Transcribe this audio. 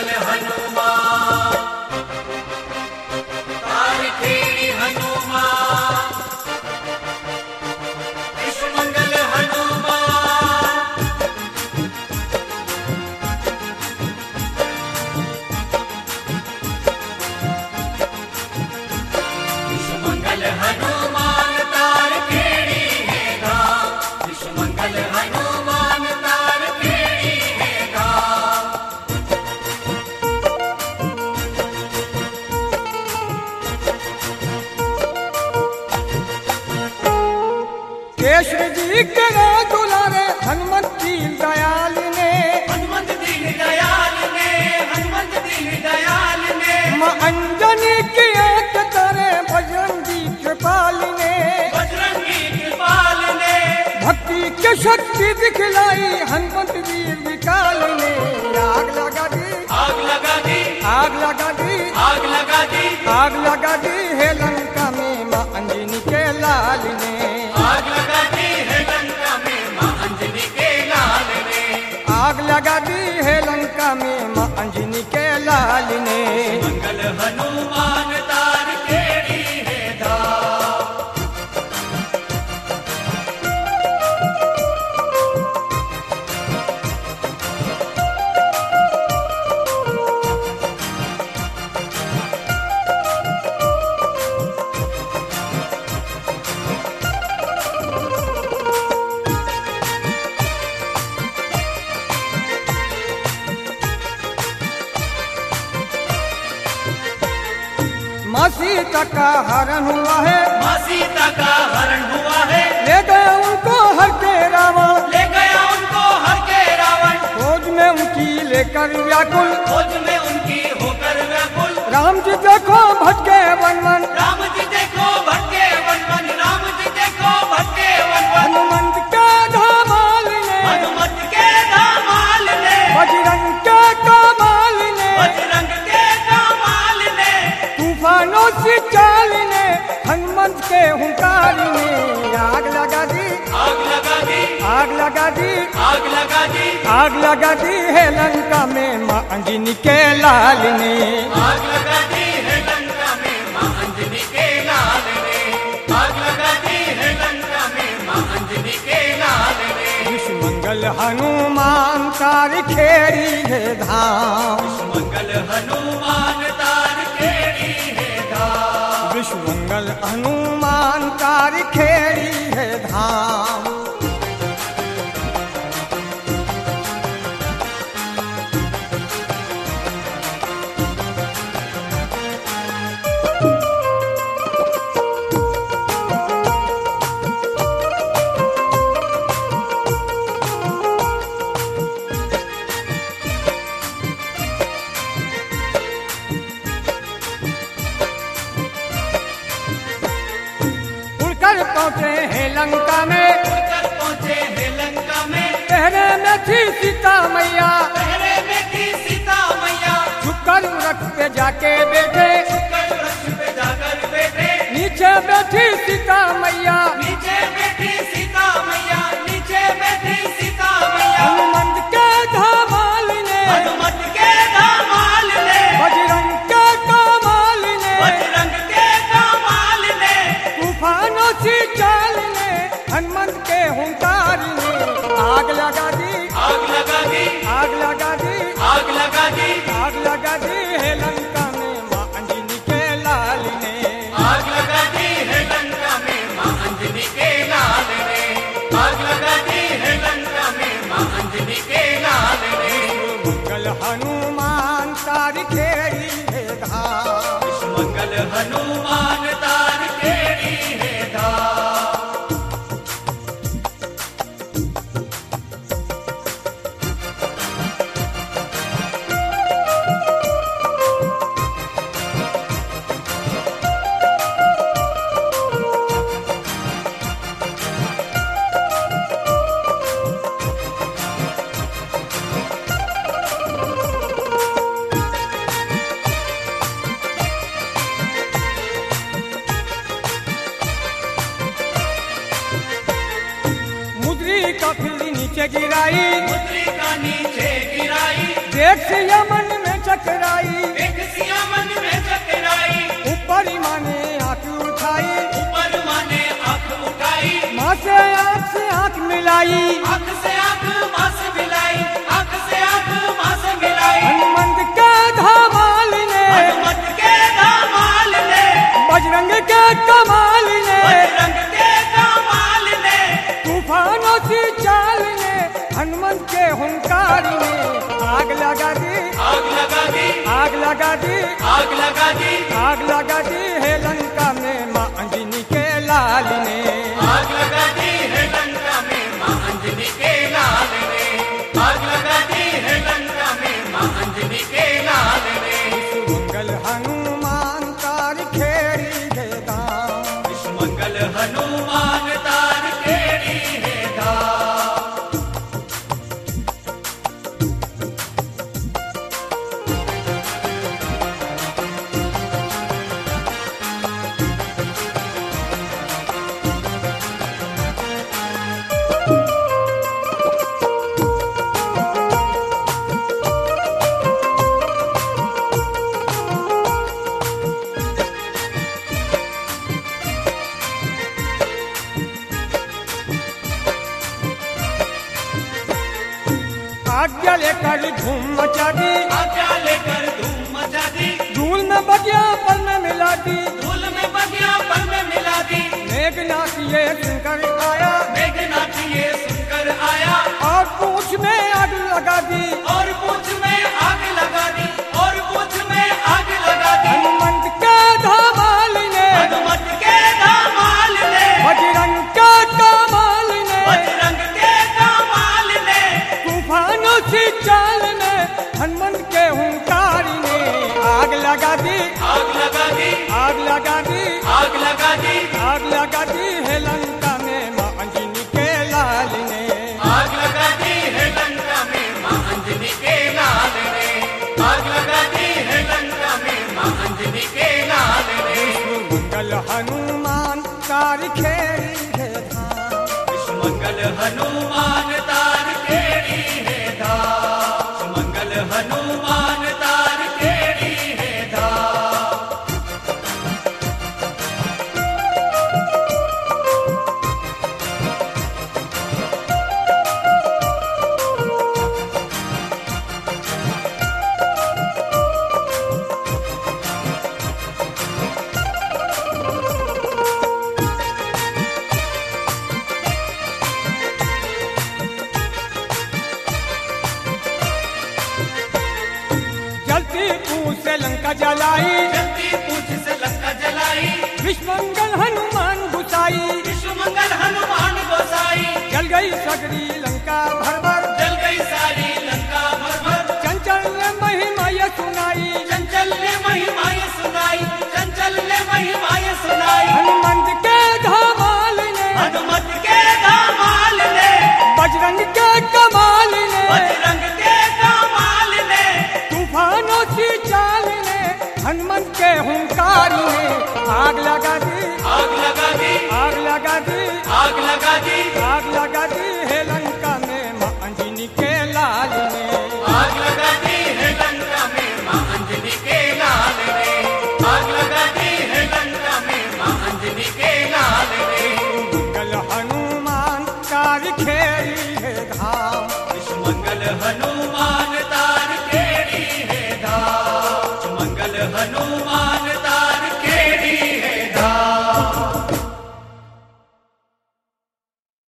मंगल हनुमान तार खेड़ी हनुमान विश्व मंगल हनुमान विश्व मंगल हनुमान तार खेड़ी है गाँव विश्व मंगल हनुमान तार खेड़ी है गाँव केशरी जी के दुलारे हनुमत दीन दयाल ने हनुमत दीन दयाल ने हनुमत दीन दयाल ने माँ अंजनी की आंख तारे बजरंगी कृपाल ने बजरंगी कृपाल ने भक्ति के शक्ति दिखलाई हनुमत वीर विकाल ने आग लगा दी आग लगा दी आग लगा दी आग लगा दी आग लगा दी है लंका में माँ अंजनी के लाल ने आग लगा दी है लंका में मां अंजनी के लाल ने आग लगा दी है लंका में माँ अंजनी के लाल ने मंगल हनुमान तार खेड़ी है धाम माँ सीता का हरण हुआ है मां सीता का हरण हुआ है ले गया उनको हर के रावण ले गया उनको हर के रावण खोज में उनकी लेकर व्याकुल खोज में उनकी होकर व्याकुल राम जी देखो भटके वन वन राम जी देखो भटके वन वन राम जी देखो भटके वन वन हनुमंत के धमाल ने हनुमत के दामाल ने बजरंग के कमाल ने बजरंग के दामाल ने तूफानों से चाल ने हनुमंत के हुंकार ने आग लगा दी आग लगा दी आग लगा दी आग लगा दी आग लगा दी है लंका में माँ अंजनी के लाल ने आग लगा दी है लंका में मां अंजनी के लाल ने आग लगा दी है लंका में मां अंजनी के लाल ने विश्व मंगल हनुमान तार खेड़ी है धाम मंगल हनुमान तार खेड़ी है धाम विश्व मंगल हनुमान तार खेड़ी है धाम उड़कर पहुँचे हैं लंका में उड़कर पहुंचे हैं लंका में पहरे में थी सीता मैया पहरे में थी सीता मैया झुककर रथ पे जाके बैठे कल वृक्ष पे जाकर बैठे नीचे बैठी सीता मैया नीचे बैठी सीता मैया नीचे बैठी सीता मैया हनुमंत के धमाल ने हनुमत के दामाल ने बजरंग के कमाल ने बजरंग के दामाल ने तूफानों से चाल ने हनुमंत के हुंकार ने आग लगा दी आग लगा दी आग लगा दी आग लगा दी आग लगा दी है लंका में माँ अंजनी के लाल ने आग लगा दी है लंका में मां अंजनी के लाल ने आग लगा दी है लंका में मां अंजनी के लाल ने मंगल हनुमान तार खेड़ी है धाम मंगल हनुमान तार खेड़ी है धाम का फिर नीचे गिराई मुद्रिका नीचे गिराई देख से यमन में चकराई, देख सिया मन में चकराई, ऊपर माने आंख उठाई, ऊपर माने आंख उठाई, माँ से आंख मिलाई, आंख से आंख माँ से मिलाई, आंख से आंख माँ से मिलाई। हनुमंत के धमाल ने, हनुमत के धमाल ने, बजरंग के कमाल ने, बजरंग के कमाल ने, तूफानों की चाल ने, हनुमंत के हुंकार ने आग लगा दी, आग लगा दी, आग लगा दी, आग लगा दी, आग लगा दी है लंका में माँ अंजनी के लाल ने। आग लगा दी है लंका में माँ अंजनी के लाल ने, आग लगा दी है लंका में माँ अंजनी के लाल ने। मंगल हनुमान तार खेड़ी है दाम, मंगल हनुमान तार केड़ी है धाम। आज्ञा लेकर धूम मचा दी, आज्ञा लेकर धूम मचा दी, धूल में बगिया पल में मिला दी, धूल में बगिया पल में मिला दी। मेघनाथ ये सुनकर आया, मेघनाथ ये सुनकर आया, और पूछ में आग लगा दी, और पूछ में आग लगा दी, और पूछ में आग लगा दी। हनुमंत के धमाल ने, हनुमत के धमाल ने, बजरंग के कमाल ने, बजरंग के कमाल ने, तूफानों की चाल ने, हनुमंत के हुंकार ने आग लगा दी, आग लगा दी, आग लगा दी, आग लगा दी, आग लगा दी है लंका में माँ अंजनी के लाल ने। आग लगा दी है लंका में माँ अंजनी के लाल ने, आग लगा दी है लंका में माँ अंजनी के लाल ने। मंगल हनुमान कार खेड़ी है धाम, मंगल हनुमान तार केड़ी है धाम, मंगल हनुमान तार केड़ी है धाम। जलती पूछ से लंका जलाई, जल्दी पूछ से लंका जलाई, विश्वमंगल हनुमान घुसाई, विश्व मंगल हनुमान गोसाई, जल गई सगरी लंका भर भर, जल गई सारी लंका भर भर। चंचल ने महिमा ये सुनाई, चंचल ने महिमा ये सुनाई, चंचल ने महिमा ये सुनाई। हनुमंत के धमाल ने, हनुमत के धमाल ने, बजरंग के कमाल ने, बजरंग के कमाल ने, तूफानों की चाल ने, हनुमंत के हुंकार ने आग लगा दी, आग लगा दी, आग लगा दी, आग लगा दी, आग लगा दी है लंका में माँ अंजनी के लाल ने। आग लगा दी है लंका में माँ अंजनी के लाल ने, आग लगा दी है लंका में माँ अंजनी के लाल ने। मंगल हनुमान कार खेड़ी है धाम, मंगल हनुमान तार केड़ी है धाम, मंगल हनुमान